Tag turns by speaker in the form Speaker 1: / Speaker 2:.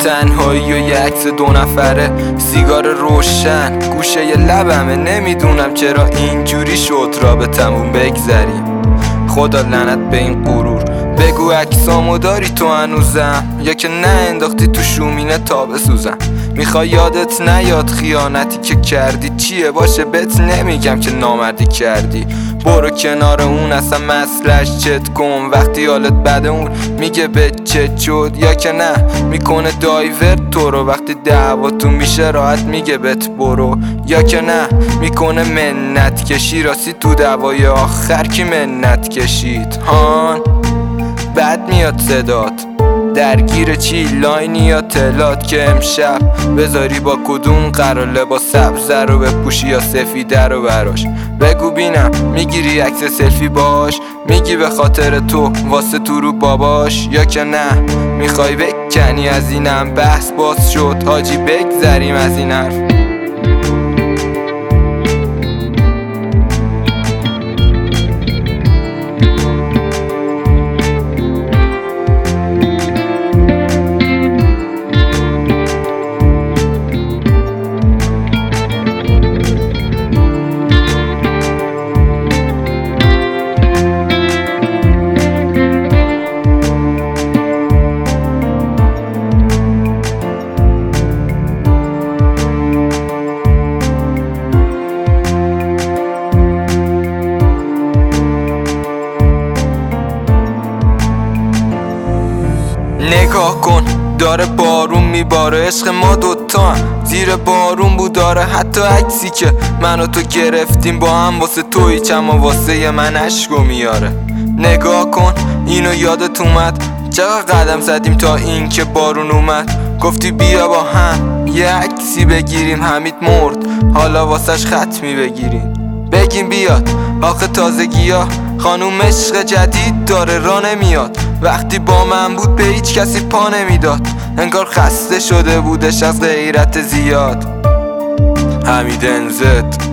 Speaker 1: تنهایی و یه عکس 2 نفره، سیگار روشن گوشه ی لبمه. نمیدونم چرا اینجوری شد رابطمون بگذریم. خدا لعنت به این غرور. بگو عکسامو داری تو هنوزم، یا که نه انداختی تو شومینه تا بسوزم. میخوای یادت نیاد خیانتی که کردی چیه؟ باشه بهت نمیگم که نامردی کردی. برو کنار اون، اصلا مسئلهش چت کن. وقتی حالت بده اون میگه به چت شد، یا که نه میکنه دایورت تو رو. وقتی دعواتون میشه راحت میگه بهت برو، یا که نه میکنه منت کشی. راستی تو دعوای آخر کی منت کشید؟ هان بد میاد صدات، درگیر چی لاینی یا تلات؟ که امشب بذاری با کدوم قرار لباس سبزه رو بپوشی یا سفیده رو براش؟ بگو بینم میگیری عکس سلفی باش؟ میگی به خاطر تو واسه تو رو باباش، یا که نه میخوای بکنی از اینم؟ بحث باز شد حاجی، بگذریم از این حرف. نگاه کن داره بارون میباره، عشق ما دوتا هم زیر بارون بود. داره حتی عکسی که من و تو گرفتیم با هم واسه توی چما واسه من عشقو میاره. نگاه کن اینو یادت اومد چقدر قدم زدیم تا این که بارون اومد. گفتی بیا با هم یه عکسی بگیریم، حمید مرد حالا واسش ختمی بگیریم. بگیم بیاد آخه تازگی ها خانوم عشق جدید داره را نمیاد. وقتی با من بود به هیچ کسی پا نمیداد، انگار خسته شده بودش از غیرت زیاد. حمید NZ